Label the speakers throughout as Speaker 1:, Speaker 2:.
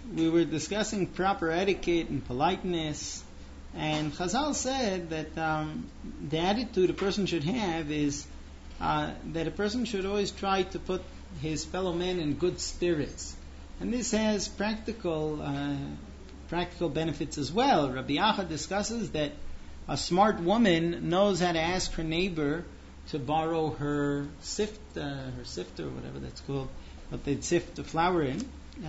Speaker 1: we were discussing proper etiquette and politeness, and Chazal said that the attitude a person should have is that a person should always try to put his fellow men in good spirits. And this has practical benefits as well. Rabbi Yacha discusses that a smart woman knows how to ask her neighbor to borrow her sifter, whatever that's called, what they'd sift the flour in.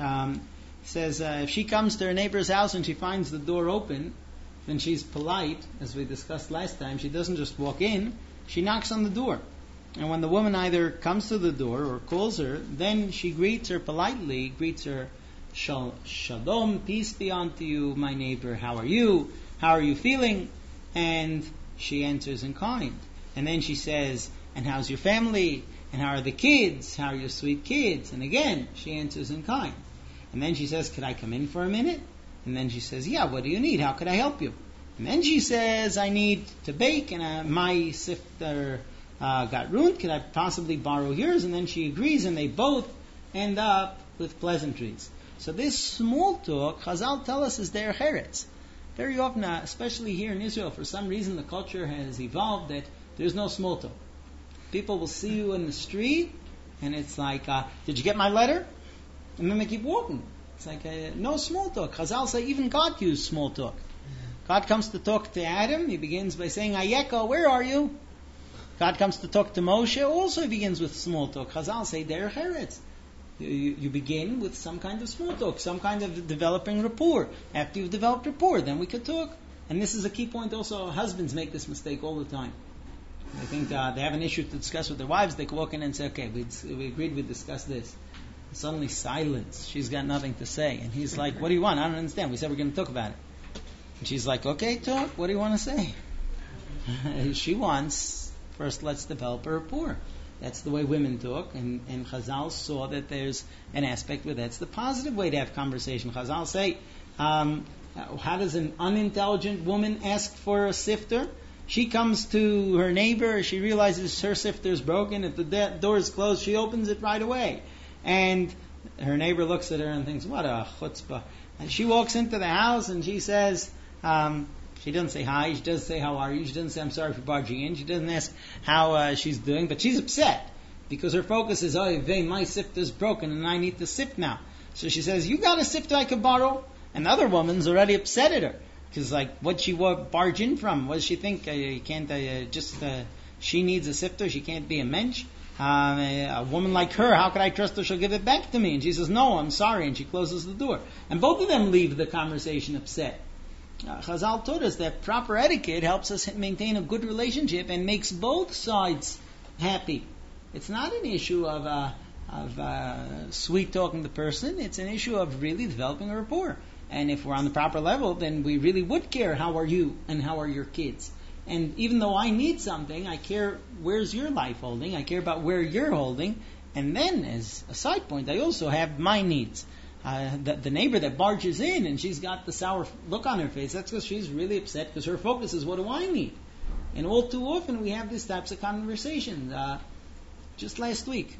Speaker 1: Says if she comes to her neighbor's house and she finds the door open, then she's polite, as we discussed last time. She doesn't just walk in, she knocks on the door. And when the woman either comes to the door or calls her, then she greets her politely, greets her, Shalom, peace be unto you, my neighbor, how are you? How are you feeling? And she answers in kind. And then she says, and how's your family? And how are the kids? How are your sweet kids? And again, she answers in kind. And then she says, could I come in for a minute? And then she says, yeah, what do you need? How could I help you? And then she says, I need to bake, and my sifter got ruined. Could I possibly borrow yours? And then she agrees, and they both end up with pleasantries. So this small talk, Chazal tell us, is their heretz. Very often, especially here in Israel, for some reason the culture has evolved that there's no small talk. People will see you in the street, and it's like, did you get my letter? And then they keep walking. It's like no small talk. Chazal say even God used small talk. God comes to talk to Adam. He begins by saying, Ayeka, where are you? God comes to talk to Moshe. Also he begins with small talk. Chazal say, Der Heretz. You begin with some kind of small talk, some kind of developing rapport. After you've developed rapport, then we could talk. And this is a key point also. Husbands make this mistake all the time. They think they have an issue to discuss with their wives. They walk in and say, okay, we agreed we'd discuss this. And suddenly silence. She's got nothing to say. And he's like, what do you want? I don't understand. We said we're going to talk about it. And she's like, okay, talk. What do you want to say? She wants, first let's develop a rapport. That's the way women talk, and Chazal saw that there's an aspect where that's the positive way to have conversation. Chazal say, how does an unintelligent woman ask for a sifter? She comes to her neighbor, she realizes her sifter is broken, if the door is closed, she opens it right away. And her neighbor looks at her and thinks, what a chutzpah. And she walks into the house and she says, she doesn't say hi, she doesn't say how are you, she doesn't say I'm sorry for barging in, she doesn't ask how she's doing, but she's upset because her focus is, oh, my sifter is broken and I need to sift now. So she says, you got a sifter I could borrow? And the other woman's already upset at her because what she barge in from? What does she think? You can't she needs a sifter, she can't be a mensch. A woman like her, how could I trust her? She'll give it back to me. And she says, no, I'm sorry, and she closes the door. And both of them leave the conversation upset. Chazal taught us that proper etiquette helps us maintain a good relationship and makes both sides happy. It's not an issue of sweet talking the person. It's an issue of really developing a rapport. And if we're on the proper level, then we really would care how are you and how are your kids. And even though I need something, I care where's your life holding. I care about where you're holding. And then, as a side point, I also have my needs. The neighbor that barges in and she's got the sour look on her face, that's because she's really upset because her focus is, what do I need? And all too often we have these types of conversations. Just last week,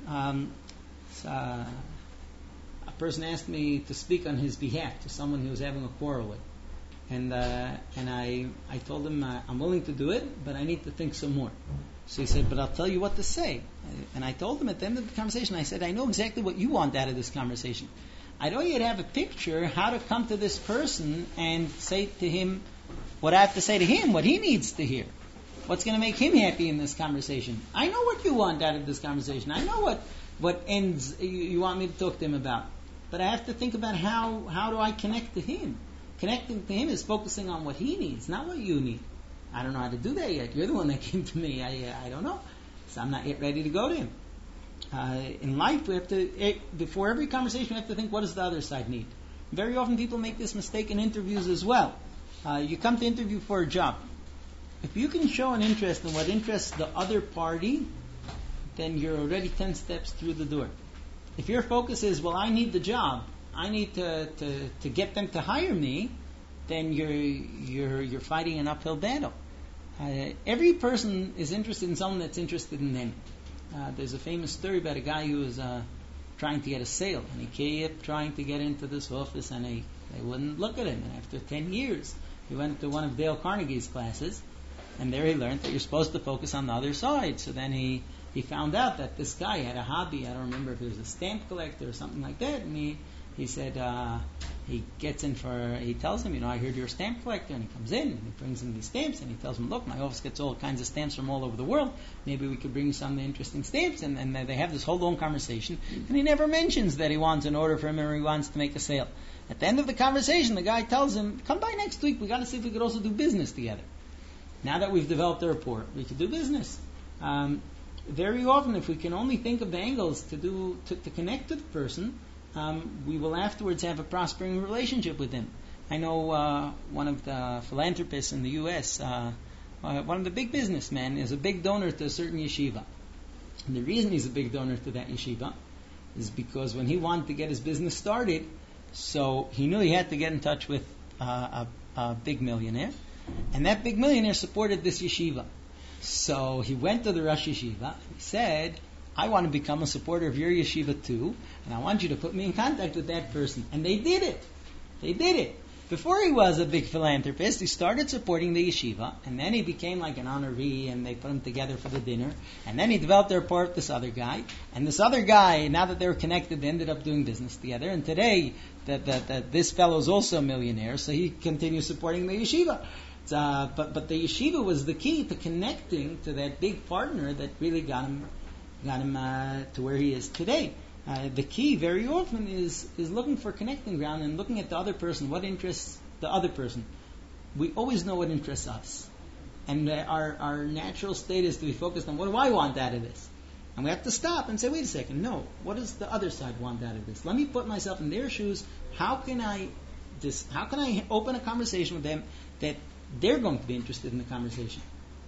Speaker 1: a person asked me to speak on his behalf to someone he was having a quarrel with. And I told him, I'm willing to do it, but I need to think some more. So he said, but I'll tell you what to say. And I told him at the end of the conversation, I said, I know exactly what you want out of this conversation. I don't yet have a picture how to come to this person and say to him what I have to say to him, what he needs to hear. What's going to make him happy in this conversation. I know what you want out of this conversation. I know what ends you want me to talk to him about. But I have to think about how do I connect to him. Connecting to him is focusing on what he needs, not what you need. I don't know how to do that yet. You're the one that came to me. I don't know. So I'm not yet ready to go to him. In life, we have to, before every conversation, we have to think, what does the other side need? Very often people make this mistake in interviews as well. You come to interview for a job. If you can show an interest in what interests the other party, then you're already 10 steps through the door. If your focus is, well, I need the job, I need to get them to hire me, then you're fighting an uphill battle. Every person is interested in someone that's interested in them. There's a famous story about a guy who was trying to get a sale, and he kept trying to get into this office, and they wouldn't look at him. And after 10 years, he went to one of Dale Carnegie's classes, and there he learned that you're supposed to focus on the other side. So then he found out that this guy had a hobby. I don't remember if it was a stamp collector or something like that. And he said, he tells him, I heard you're a stamp collector. And he comes in and he brings him these stamps, and he tells him, look, my office gets all kinds of stamps from all over the world. Maybe we could bring you some interesting stamps. And they have this whole long conversation. And he never mentions that he wants an order from him or he wants to make a sale. At the end of the conversation, the guy tells him, come by next week. We got to see if we could also do business together. Now that we've developed a rapport, we could do business. Very often, if we can only think of the angles to connect to the person, we will afterwards have a prospering relationship with him. I know one of the philanthropists in the U.S., one of the big businessmen, is a big donor to a certain yeshiva. And the reason he's a big donor to that yeshiva is because when he wanted to get his business started, so he knew he had to get in touch with a big millionaire, and that big millionaire supported this yeshiva. So he went to the Rosh Yeshiva and he said, I want to become a supporter of your yeshiva too, and I want you to put me in contact with that person. And they did it. Before he was a big philanthropist, he started supporting the yeshiva, and then he became like an honoree, and they put him together for the dinner. And then he developed a rapport with this other guy. And this other guy, now that they were connected, they ended up doing business together. And today, that this fellow is also a millionaire, so he continues supporting the yeshiva. But the yeshiva was the key to connecting to that big partner that really got him to where he is today. The key very often is looking for connecting ground and looking at the other person, what interests the other person. We always know what interests us. And our natural state is to be focused on, what do I want out of this? And we have to stop and say, wait a second, no, what does the other side want out of this? Let me put myself in their shoes. How can I open a conversation with them that they're going to be interested in the conversation?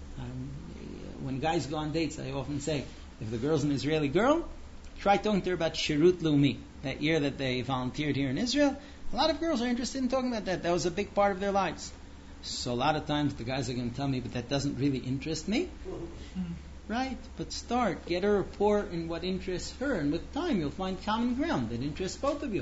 Speaker 1: When guys go on dates, I often say, if the girl's an Israeli girl, try talking to her about Shirut Leumi, that year that they volunteered here in Israel. A lot of girls are interested in talking about that. That was a big part of their lives. So a lot of times the guys are going to tell me, but that doesn't really interest me. Right? But get a rapport in what interests her, and with time you'll find common ground that interests both of you.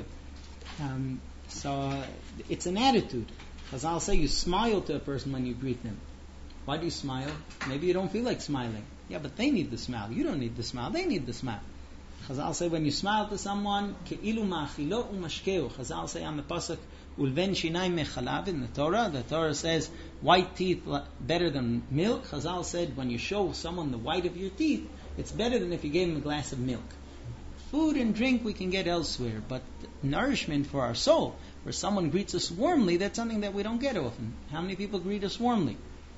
Speaker 1: So it's an attitude. As I'll say, you smile to a person when you greet them. Why do you smile? Maybe you don't feel like smiling. Yeah, but they need the smile. You don't need the smile. They need the smile. Chazal say when you smile to someone, ke'ilu ma'achilo u'mashkeu. Chazal say on the pasuk, ulven shinayim mechalav in the Torah says white teeth better than milk. Chazal said when you show someone the white of your teeth, it's better than if you gave them a glass of milk. Food and drink we can get elsewhere, but nourishment for our soul, where someone greets us warmly, that's something that we don't get often. How many people greet us warmly?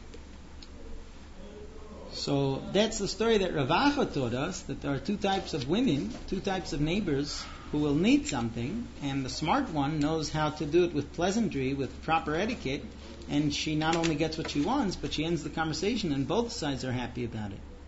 Speaker 1: So that's the story that Rav Acha taught us, that there are two types of women, two types of neighbors who will need something, and the smart one knows how to do it with pleasantry, with proper etiquette, and she not only gets what she wants, but she ends the conversation and both sides are happy about it.